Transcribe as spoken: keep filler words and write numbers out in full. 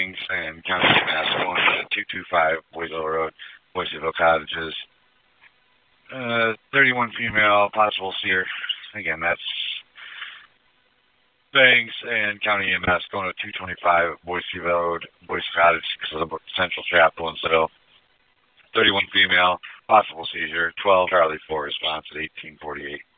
Banks and County Mass going to two two five Wiggle Road, Boiseville Cottages. Uh, thirty-one female, possible seer. Again, that's Banks and County E M S going to two twenty-five Boise Road, Boise Cottage, because of the Central Chapel instead of thirty-one female, possible seizure. twelve Charlie four response at eighteen forty-eight.